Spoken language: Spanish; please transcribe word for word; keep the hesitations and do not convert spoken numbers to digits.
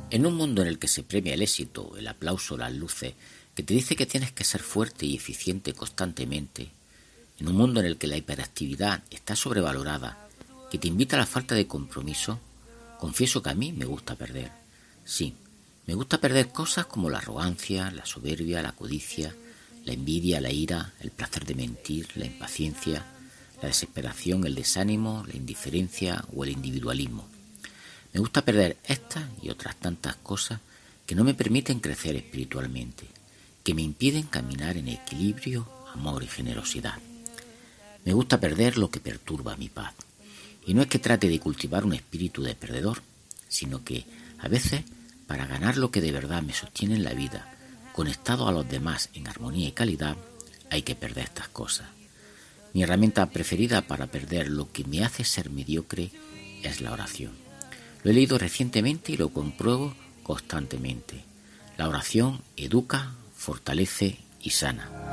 En un mundo en el que se premia el éxito, el aplauso, las luces, que te dice que tienes que ser fuerte y eficiente constantemente, en un mundo en el que la hiperactividad está sobrevalorada, que te invita a la falta de compromiso, confieso que a mí me gusta perder. Sí, me gusta perder cosas como la arrogancia, la soberbia, la codicia, la envidia, la ira, el placer de mentir, la impaciencia, la desesperación, el desánimo, la indiferencia o el individualismo. Me gusta perder estas y otras tantas cosas que no me permiten crecer espiritualmente, que me impiden caminar en equilibrio, amor y generosidad. Me gusta perder lo que perturba mi paz. Y no es que trate de cultivar un espíritu de perdedor, sino que, a veces, para ganar lo que de verdad me sostiene en la vida, conectado a los demás en armonía y calidad, hay que perder estas cosas. Mi herramienta preferida para perder lo que me hace ser mediocre es la oración. Lo he leído recientemente y lo compruebo constantemente. La oración educa, fortalece y sana.